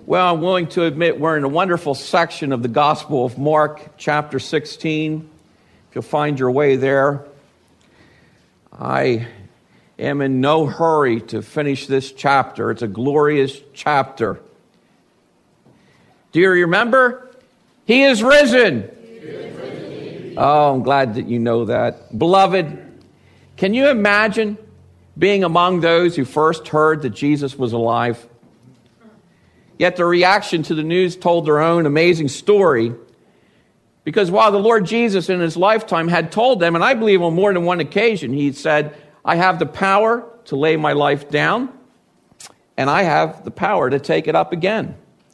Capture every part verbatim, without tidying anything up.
Well, I'm willing to admit we're in a wonderful section of the Gospel of Mark, chapter sixteen. If you'll find your way there. I am in no hurry to finish this chapter. It's a glorious chapter. Do you remember? He is risen. He is risen. Oh, I'm glad that you know that. Beloved, can you imagine being among those who first heard that Jesus was alive? Yet the reaction to the news told their own amazing story. Because while the Lord Jesus in his lifetime had told them, and I believe on more than one occasion, he said, I have the power to lay my life down, and I have the power to take it up again.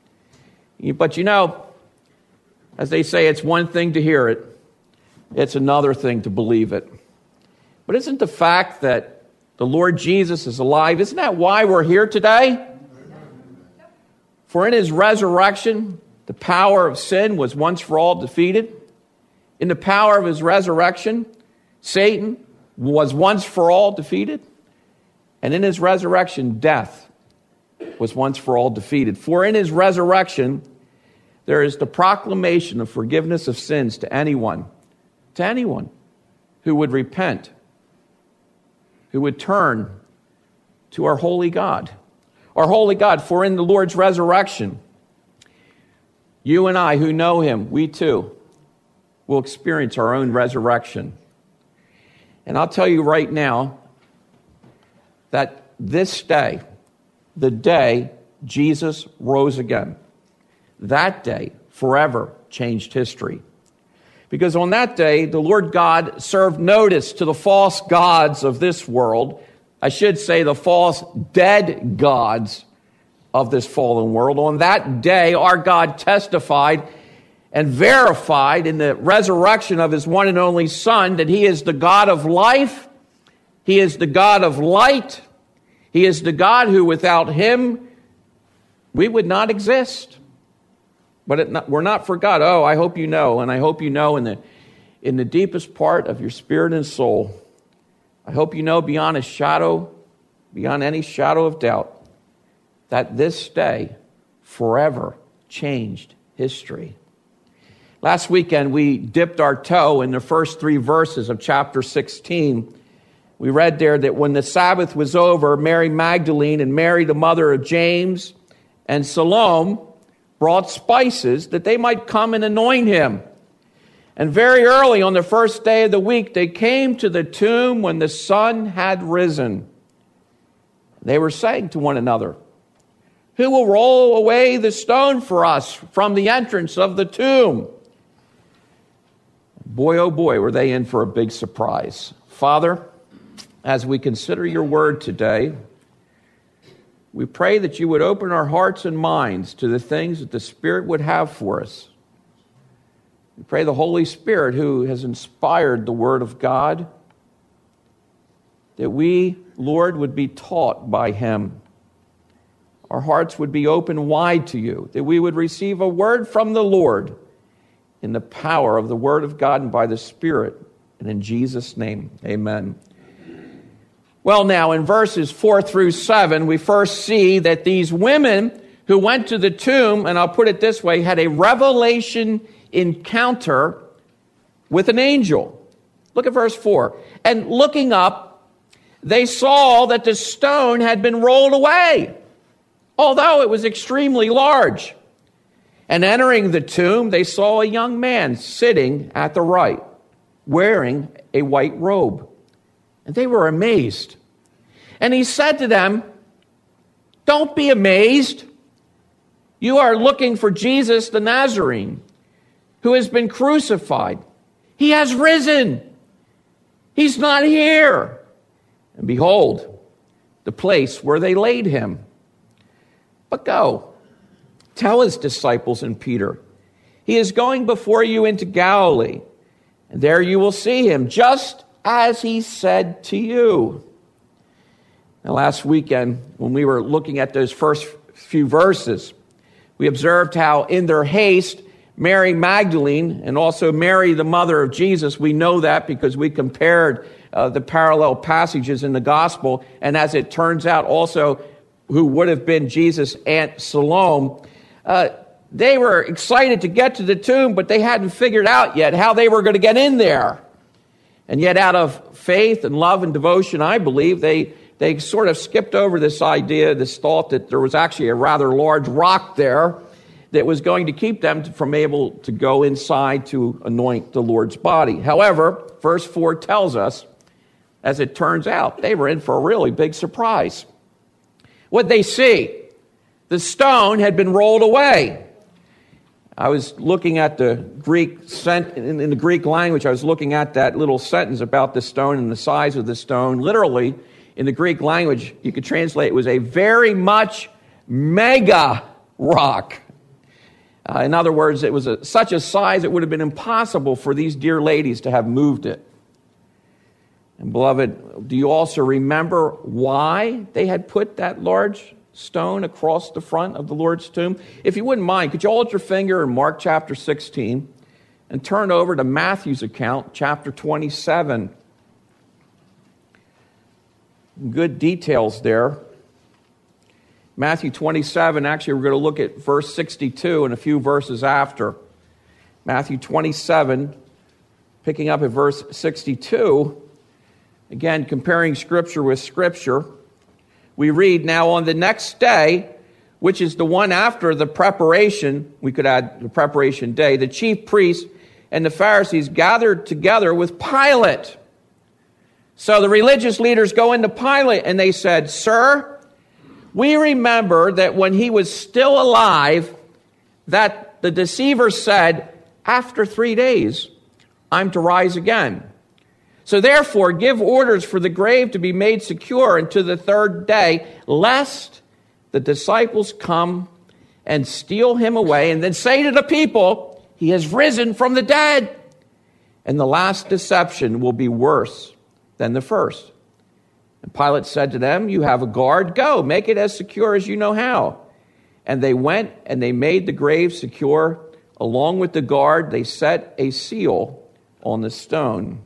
But you know, as they say, it's one thing to hear it, it's another thing to believe it. But isn't the fact that the Lord Jesus is alive, isn't that why we're here today? For in his resurrection, the power of sin was once for all defeated. In the power of his resurrection, Satan was once for all defeated. And in his resurrection, death was once for all defeated. For in his resurrection, there is the proclamation of forgiveness of sins to anyone, to anyone who would repent, who would turn to our holy God. Our holy God, for in the Lord's resurrection, you and I who know him, we too will experience our own resurrection. And I'll tell you right now that this day, the day Jesus rose again, that day forever changed history. Because on that day, the Lord God served notice to the false gods of this world. I should say the false dead gods of this fallen world. On that day, our God testified and verified in the resurrection of his one and only Son that he is the God of life, he is the God of light, he is the God who without him we would not exist. But it not, we're not for God. Oh, I hope you know, and I hope you know in the in the deepest part of your spirit and soul, I hope you know beyond a shadow, beyond any shadow of doubt, that this day forever changed history. Last weekend, we dipped our toe in the first three verses of chapter sixteen. We read there that when the Sabbath was over, Mary Magdalene and Mary, the mother of James, and Salome brought spices that they might come and anoint him. And very early on the first day of the week, they came to the tomb when the sun had risen. They were saying to one another, who will roll away the stone for us from the entrance of the tomb? Boy, oh boy, were they in for a big surprise. Father, as we consider your word today, we pray that you would open our hearts and minds to the things that the Spirit would have for us. We pray the Holy Spirit, who has inspired the Word of God, that we, Lord, would be taught by him. Our hearts would be open wide to you, that we would receive a word from the Lord in the power of the Word of God and by the Spirit. And in Jesus' name, amen. Well, now, in verses four through seven, we first see that these women who went to the tomb, and I'll put it this way, had a revelation encounter with an angel. Look at verse four. And looking up, they saw that the stone had been rolled away, although it was extremely large. And entering the tomb, they saw a young man sitting at the right, wearing a white robe. And they were amazed. And he said to them, don't be amazed. You are looking for Jesus the Nazarene, who has been crucified. He has risen. He's not here. And behold, the place where they laid him. But go, tell his disciples and Peter, he is going before you into Galilee, and there you will see him, just as he said to you. Now, last weekend, when we were looking at those first few verses, we observed how in their haste, Mary Magdalene and also Mary, the mother of Jesus, we know that because we compared uh, the parallel passages in the gospel, and as it turns out, also who would have been Jesus' Aunt Salome, Uh, they were excited to get to the tomb, but they hadn't figured out yet how they were going to get in there. And yet out of faith and love and devotion, I believe, they, they sort of skipped over this idea, this thought that there was actually a rather large rock there that was going to keep them from able to go inside to anoint the Lord's body. However, verse four tells us, as it turns out, they were in for a really big surprise. What'd they see? The stone had been rolled away. I was looking at the Greek, sent in the Greek language, I was looking at that little sentence about the stone and the size of the stone. Literally, in the Greek language, you could translate it was a very much mega rock. Uh, in other words, it was a, such a size it would have been impossible for these dear ladies to have moved it. And beloved, do you also remember why they had put that large stone across the front of the Lord's tomb? If you wouldn't mind, could you hold your finger in Mark chapter sixteen and turn over to Matthew's account, chapter twenty-seven. Good details there. Matthew twenty-seven, actually we're going to look at verse sixty-two and a few verses after. Matthew twenty-seven, picking up at verse sixty-two, again comparing Scripture with Scripture. We read, now on the next day, which is the one after the preparation, we could add the preparation day, the chief priests and the Pharisees gathered together with Pilate. So the religious leaders go into Pilate and they said, Sir, we remember that when he was still alive, that the deceiver said, after three days, I'm to rise again. So therefore, give orders for the grave to be made secure until the third day, lest the disciples come and steal him away and then say to the people, he has risen from the dead. And the last deception will be worse than the first. And Pilate said to them, you have a guard, go, make it as secure as you know how. And they went and they made the grave secure. Along with the guard, they set a seal on the stone.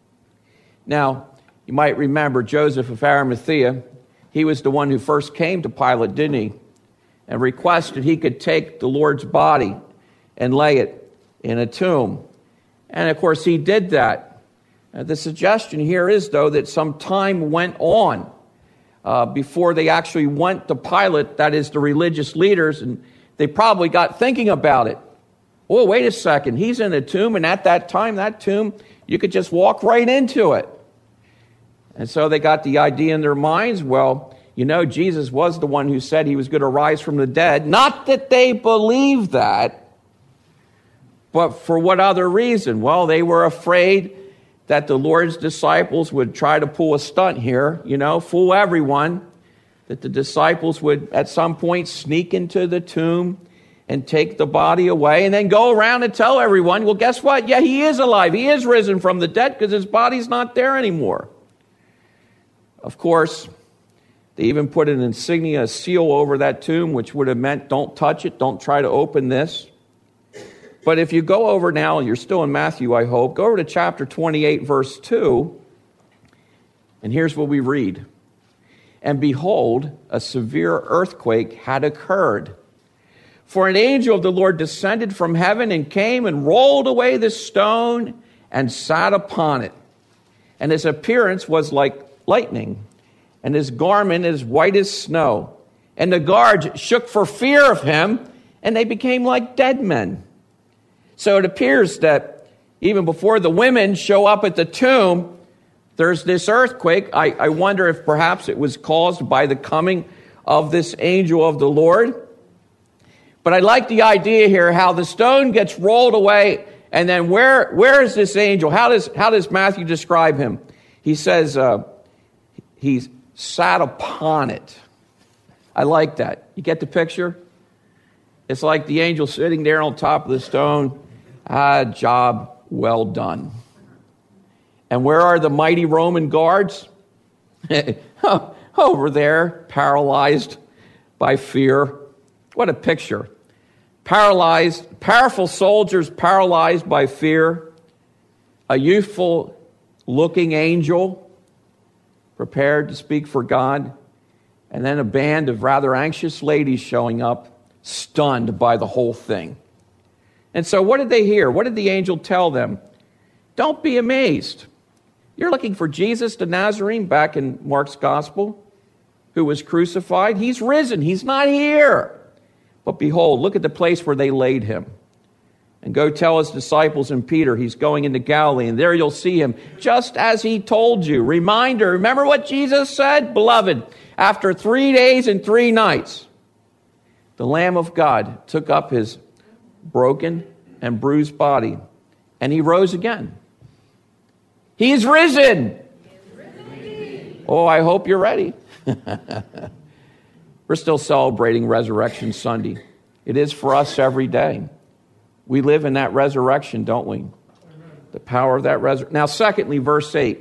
Now, you might remember Joseph of Arimathea. He was the one who first came to Pilate, didn't he? And requested he could take the Lord's body and lay it in a tomb. And of course, he did that. Uh, the suggestion here is, though, that some time went on uh, before they actually went to Pilate, that is, the religious leaders, and they probably got thinking about it. Oh, wait a second, he's in a tomb, and at that time, that tomb, you could just walk right into it. And so they got the idea in their minds, well, you know, Jesus was the one who said he was going to rise from the dead. Not that they believed that, but for what other reason? Well, they were afraid that the Lord's disciples would try to pull a stunt here, you know, fool everyone, that the disciples would at some point sneak into the tomb and take the body away and then go around and tell everyone, well, guess what? Yeah, he is alive. He is risen from the dead because his body's not there anymore. Of course, they even put an insignia, a seal over that tomb, which would have meant don't touch it, don't try to open this. But if you go over now, you're still in Matthew, I hope, go over to chapter twenty-eight, verse two, and here's what we read. And behold, a severe earthquake had occurred. For an angel of the Lord descended from heaven and came and rolled away the stone and sat upon it. And his appearance was like lightning, and his garment as white as snow. And the guards shook for fear of him, and they became like dead men. So it appears that even before the women show up at the tomb, there's this earthquake. I, I wonder if perhaps it was caused by the coming of this angel of the Lord. But I like the idea here how the stone gets rolled away, and then where where is this angel? How does how does Matthew describe him? He says uh, he sat upon it. I like that. You get the picture? It's like the angel sitting there on top of the stone. Ah, job well done. And where are the mighty Roman guards? Over there, paralyzed by fear. What a picture. Paralyzed, powerful soldiers paralyzed by fear. A youthful looking angel prepared to speak for God. And then a band of rather anxious ladies showing up, stunned by the whole thing. And so what did they hear? What did the angel tell them? Don't be amazed. You're looking for Jesus the Nazarene back in Mark's gospel, who was crucified. He's risen. He's not here. But behold, look at the place where they laid him. And go tell his disciples and Peter he's going into Galilee, and there you'll see him, just as he told you. Reminder, remember what Jesus said? Beloved, after three days and three nights, the Lamb of God took up his broken and bruised body, and he rose again. He is risen. Oh, I hope you're ready. We're still celebrating Resurrection Sunday. It is for us every day. We live in that resurrection, don't we? The power of that resurrection. Now, secondly, verse eight.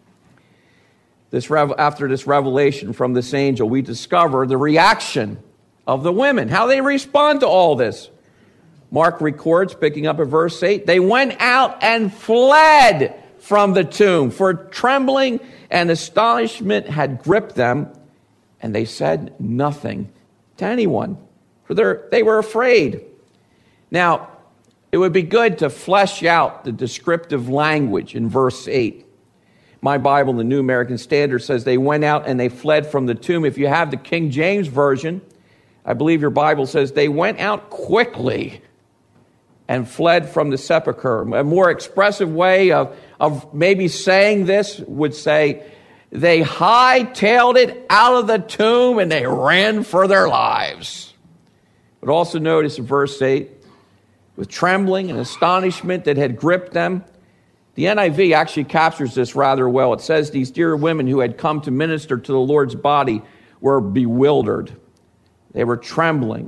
This rev- after this revelation from this angel, we discover the reaction of the women, how they respond to all this. Mark records, picking up at verse eight, they went out and fled from the tomb, for trembling and astonishment had gripped them, and they said nothing to anyone, for they were afraid. Now, it would be good to flesh out the descriptive language in verse eight. My Bible, the New American Standard, says they went out and they fled from the tomb. If you have the King James Version, I believe your Bible says they went out quickly and fled from the sepulchre. A more expressive way of, of maybe saying this would say they hightailed it out of the tomb and they ran for their lives. But also notice in verse eight, with trembling and astonishment that had gripped them. The N I V actually captures this rather well. It says these dear women who had come to minister to the Lord's body were bewildered. They were trembling.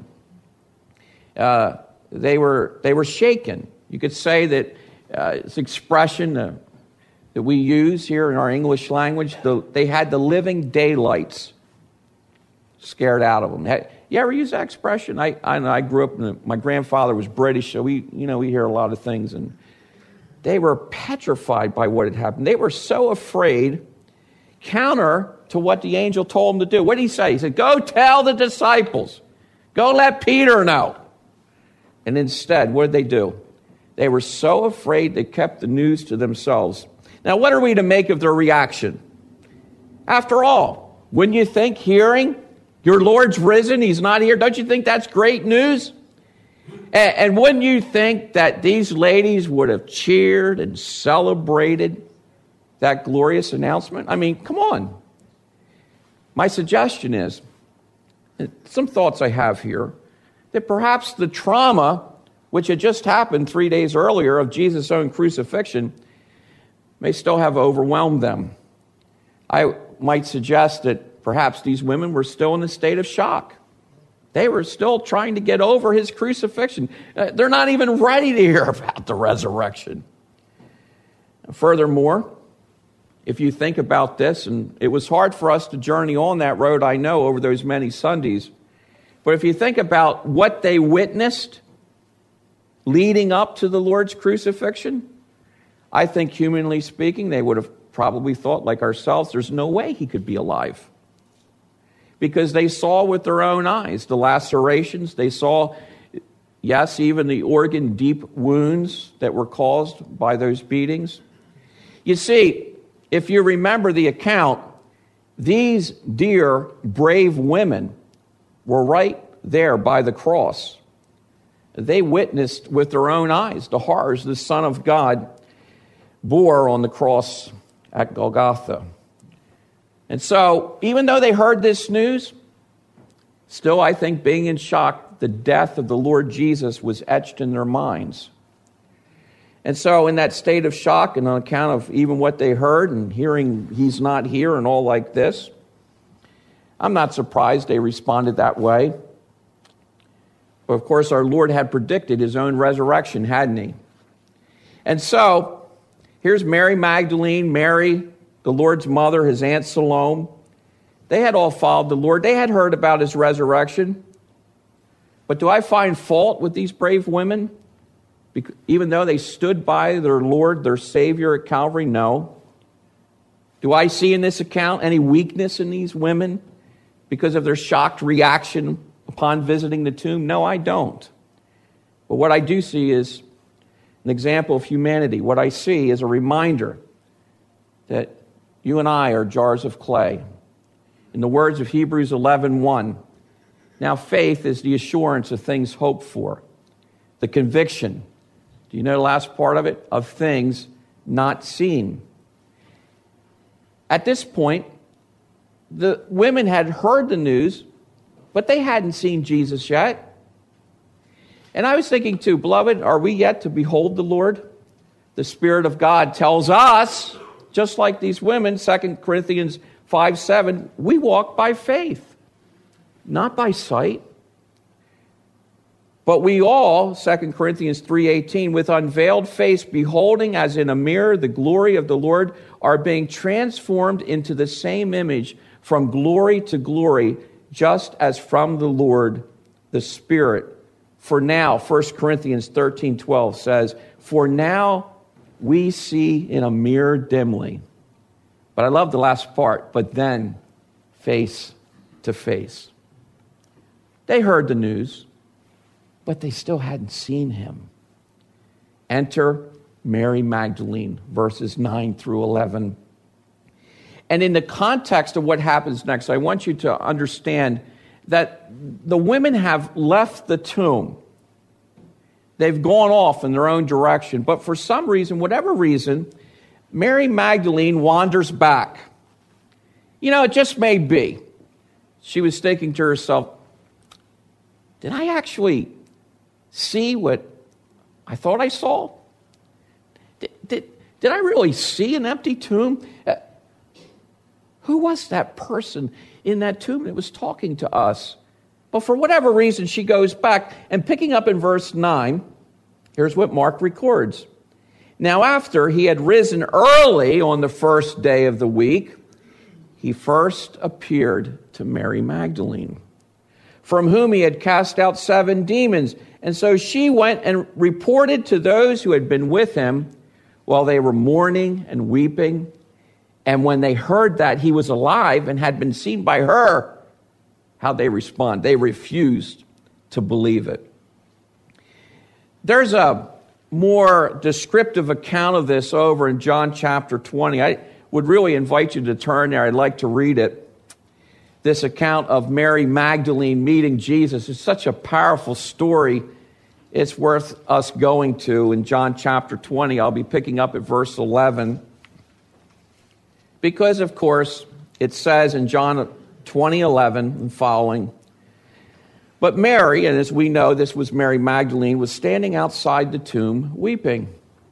Uh, they were they were shaken. You could say that uh, this expression uh, that we use here in our English language, the, they had the living daylights scared out of them. You ever use that expression? I I, I grew up, in a, my grandfather was British, so we, you know, we hear a lot of things, and they were petrified by what had happened. They were so afraid, counter to what the angel told them to do. What did he say? He said, go tell the disciples. Go let Peter know. And instead, what did they do? They were so afraid they kept the news to themselves. Now, what are we to make of their reaction? After all, wouldn't you think hearing your Lord's risen, he's not here, don't you think that's great news? And, and wouldn't you think that these ladies would have cheered and celebrated that glorious announcement? I mean, come on. My suggestion is, some thoughts I have here, that perhaps the trauma which had just happened three days earlier of Jesus' own crucifixion may still have overwhelmed them. I might suggest that perhaps these women were still in a state of shock. They were still trying to get over his crucifixion. Uh, they're not even ready to hear about the resurrection. Furthermore, if you think about this, and it was hard for us to journey on that road, I know, over those many Sundays, but if you think about what they witnessed leading up to the Lord's crucifixion, I think, humanly speaking, they would have probably thought, like ourselves, there's no way he could be alive. Because they saw with their own eyes the lacerations. They saw, yes, even the organ-deep wounds that were caused by those beatings. You see, if you remember the account, these dear, brave women were right there by the cross. They witnessed with their own eyes the horrors the Son of God bore on the cross at Golgotha. And so, even though they heard this news, still, I think, being in shock, the death of the Lord Jesus was etched in their minds. And so, in that state of shock, and on account of even what they heard and hearing he's not here and all like this, I'm not surprised they responded that way. But of course, our Lord had predicted his own resurrection, hadn't he? And so, here's Mary Magdalene, Mary, the Lord's mother, his Aunt Salome. They had all followed the Lord. They had heard about his resurrection. But do I find fault with these brave women? Because even though they stood by their Lord, their Savior at Calvary? No. Do I see in this account any weakness in these women because of their shocked reaction upon visiting the tomb? No, I don't. But what I do see is an example of humanity. What I see is a reminder that you and I are jars of clay. In the words of Hebrews eleven one, now faith is the assurance of things hoped for, the conviction, do you know the last part of it? Of things not seen. At this point, the women had heard the news, but they hadn't seen Jesus yet. And I was thinking too, beloved, are we yet to behold the Lord? The Spirit of God tells us, just like these women, Second Corinthians five seven, we walk by faith, not by sight. But we all, Second Corinthians three eighteen, with unveiled face, beholding as in a mirror the glory of the Lord, are being transformed into the same image from glory to glory, just as from the Lord, the Spirit. For now, First Corinthians thirteen twelve says, for now we see in a mirror dimly. But I love the last part, but then face to face. They heard the news, but they still hadn't seen him. Enter Mary Magdalene, verses nine through eleven. And in the context of what happens next, I want you to understand that the women have left the tomb. They've gone off in their own direction. But for some reason, whatever reason, Mary Magdalene wanders back. You know, it just may be. She was thinking to herself, did I actually see what I thought I saw? Did, did, did I really see an empty tomb? Uh, who was that person in that tomb that was talking to us? But for whatever reason, she goes back. And picking up in verse nine, here's what Mark records. Now after he had risen early on the first day of the week, he first appeared to Mary Magdalene, from whom he had cast out seven demons. And so she went and reported to those who had been with him while they were mourning and weeping. And when they heard that he was alive and had been seen by her, how'd they respond? They refused to believe it. There's a more descriptive account of this over in John chapter twenty. I would really invite you to turn there. I'd like to read it. This account of Mary Magdalene meeting Jesus is such a powerful story. It's worth us going to. In John chapter twenty, I'll be picking up at verse eleven. Because, of course, it says in John twenty eleven and following, but Mary, and as we know, this was Mary Magdalene, was standing outside the tomb weeping.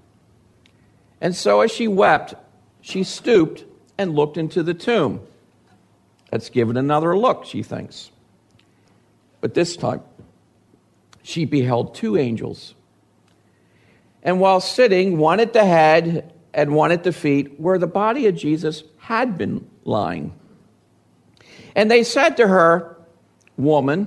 And so as she wept, she stooped and looked into the tomb. Let's give it another look, she thinks. But this time, she beheld two angels. And while sitting, one at the head and one at the feet, where the body of Jesus had been lying. And they said to her, woman,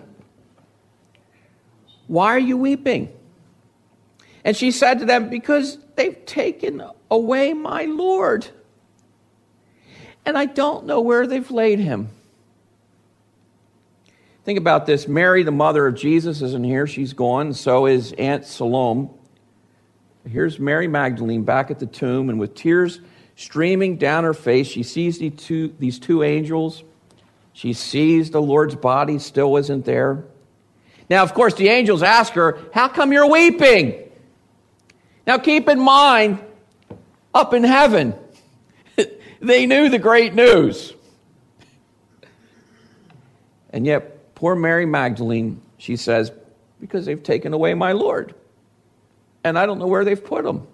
why are you weeping? And she said to them, because they've taken away my Lord, and I don't know where they've laid him. Think about this. Mary, the mother of Jesus, isn't here. She's gone. So is Aunt Salome. Here's Mary Magdalene back at the tomb, and with tears streaming down her face, she sees these two, these two angels. She sees the Lord's body still isn't there. Now, of course, the angels ask her, how come you're weeping? Now, keep in mind, up in heaven, they knew the great news. And yet, poor Mary Magdalene, she says, because they've taken away my Lord. And I don't know where they've put him.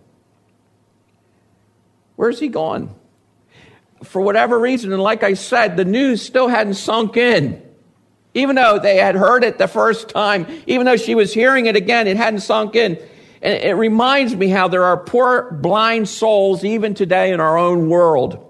Where's he gone? For whatever reason, and like I said, the news still hadn't sunk in. Even though they had heard it the first time, even though she was hearing it again, it hadn't sunk in. And it reminds me how there are poor blind souls even today in our own world.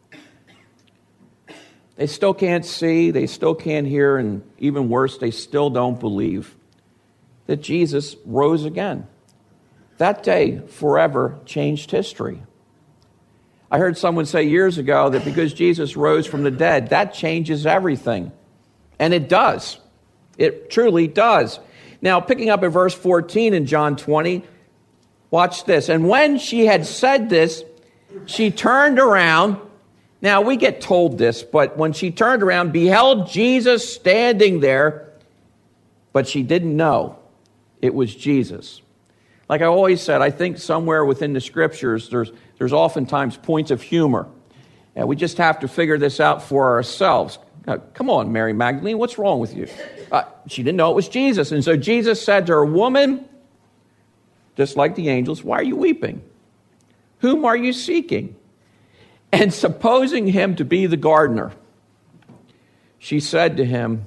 They still can't see, they still can't hear, and even worse, they still don't believe that Jesus rose again. That day forever changed history. I heard someone say years ago that because Jesus rose from the dead, that changes everything. And it does. It truly does. Now, picking up at verse fourteen in John twenty, watch this. And when she had said this, she turned around. Now, we get told this, but when she turned around, beheld Jesus standing there, but she didn't know it was Jesus. Like I always said, I think somewhere within the scriptures, there's there's oftentimes points of humor. And we just have to figure this out for ourselves. Now, come on, Mary Magdalene, what's wrong with you? Uh, she didn't know it was Jesus. And so Jesus said to her, woman, just like the angels, why are you weeping? Whom are you seeking? And supposing him to be the gardener, she said to him,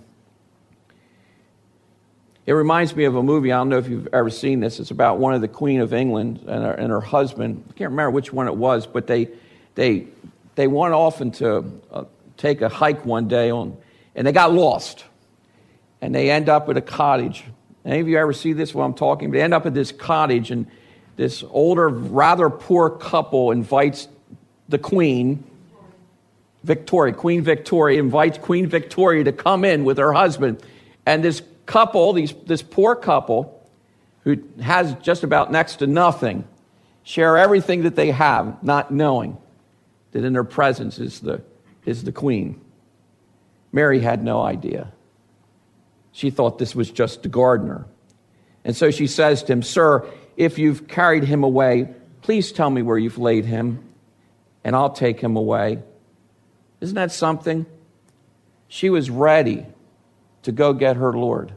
it reminds me of a movie, I don't know if you've ever seen this, it's about one of the Queen of England and her, and her husband. I can't remember which one it was, but they they they went off into uh, take a hike one day, on, and they got lost. And they end up at a cottage. Any of you ever see this while I'm talking? They end up at this cottage, and this older, rather poor couple invites the Queen, Victoria, Queen Victoria, invites Queen Victoria to come in with her husband. And this couple, these, this poor couple, who has just about next to nothing, share everything that they have, not knowing that in their presence is the, is the Queen. Mary had no idea. She thought this was just the gardener. And so she says to him, sir, if you've carried him away, please tell me where you've laid him, and I'll take him away. Isn't that something? She was ready to go get her Lord.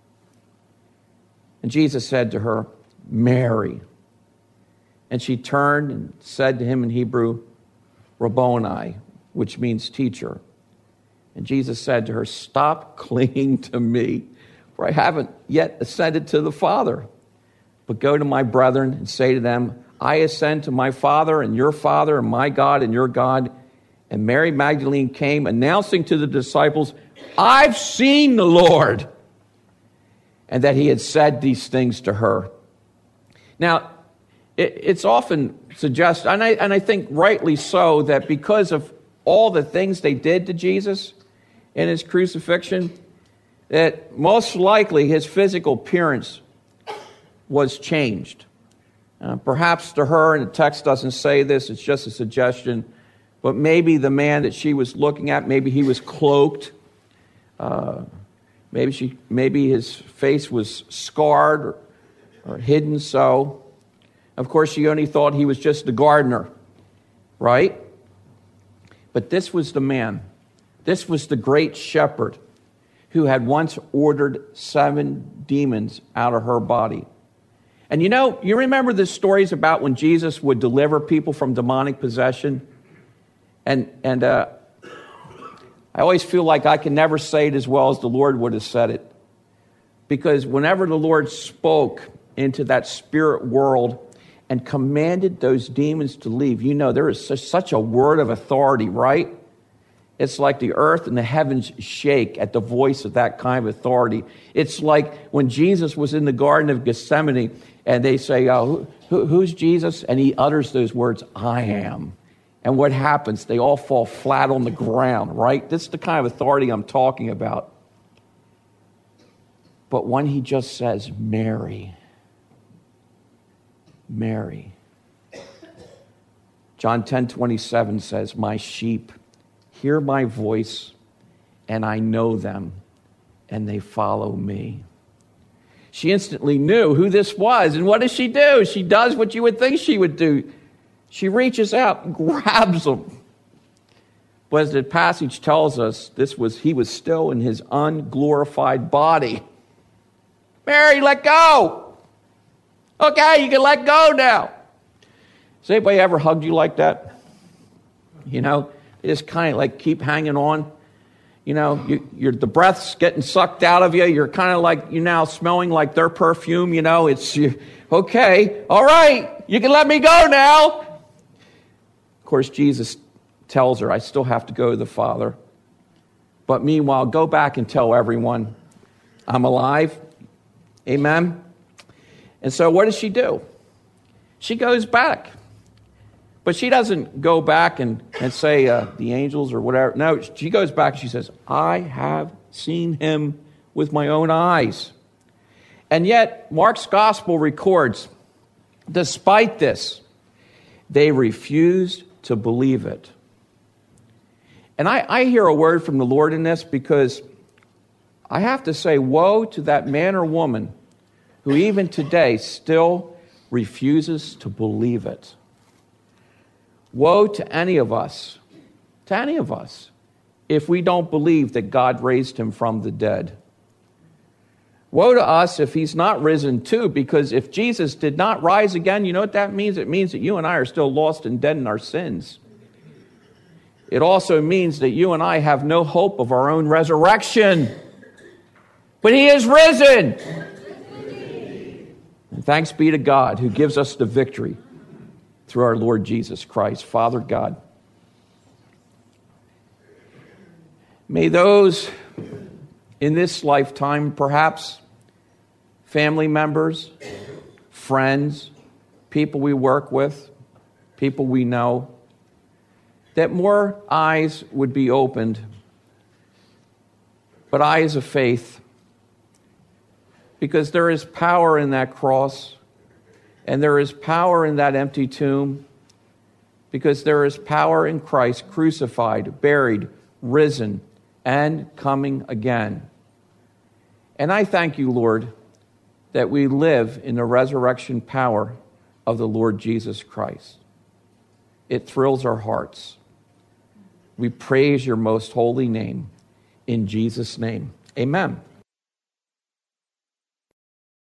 And Jesus said to her, Mary. And she turned and said to him in Hebrew, Rabboni, which means teacher. And Jesus said to her, stop clinging to me, for I haven't yet ascended to the Father. But go to my brethren and say to them, I ascend to my Father and your Father, and my God and your God. And Mary Magdalene came, announcing to the disciples, I've seen the Lord. And that he had said these things to her. Now, it, it's often suggested, and I, and I think rightly so, that because of all the things they did to Jesus in his crucifixion, that most likely his physical appearance was changed. Uh, perhaps to her, and the text doesn't say this, it's just a suggestion, but maybe the man that she was looking at, maybe he was cloaked. Uh, maybe she, maybe his face was scarred or, or hidden so. Of course, she only thought he was just the gardener, right? But this was the man. This was the great shepherd who had once ordered seven demons out of her body. And you know, you remember the stories about when Jesus would deliver people from demonic possession? And and uh, I always feel like I can never say it as well as the Lord would have said it. Because whenever the Lord spoke into that spirit world and commanded those demons to leave, you know, there is such, such a word of authority, right? It's like the earth and the heavens shake at the voice of that kind of authority. It's like when Jesus was in the Garden of Gethsemane and they say, oh, who, who's Jesus? And he utters those words, I am. And what happens? They all fall flat on the ground, right? This is the kind of authority I'm talking about. But when he just says, Mary, Mary. John ten twenty-seven says, my sheep hear my voice, and I know them, and they follow me. She instantly knew who this was, and what does she do? She does what you would think she would do. She reaches out and grabs him. But as the passage tells us, this was he was still in his unglorified body. Mary, let go. Okay, you can let go now. Has anybody ever hugged you like that? You know, they just kind of like keep hanging on. You know, you, you're, the breath's getting sucked out of you. You're kind of like, you're now smelling like their perfume. You know, it's, you, okay, all right, you can let me go now. Of course, Jesus tells her, I still have to go to the Father. But meanwhile, go back and tell everyone I'm alive. Amen. And so what does she do? She goes back. But she doesn't go back and, and say uh, the angels or whatever. No, she goes back and she says, I have seen him with my own eyes. And yet, Mark's gospel records, despite this, they refused to believe it. And I, I hear a word from the Lord in this, because I have to say, woe to that man or woman who even today still refuses to believe it. Woe to any of us, to any of us, if we don't believe that God raised him from the dead. Woe to us if he's not risen too, because if Jesus did not rise again, you know what that means? It means that you and I are still lost and dead in our sins. It also means that you and I have no hope of our own resurrection. But he is risen. And thanks be to God who gives us the victory through our Lord Jesus Christ. Father God, may those in this lifetime, perhaps family members, friends, people we work with, people we know, that more eyes would be opened, but eyes of faith, because there is power in that cross, and there is power in that empty tomb, because there is power in Christ crucified, buried, risen, and coming again. And I thank you, Lord, that we live in the resurrection power of the Lord Jesus Christ. It thrills our hearts. We praise your most holy name. In Jesus' name, amen.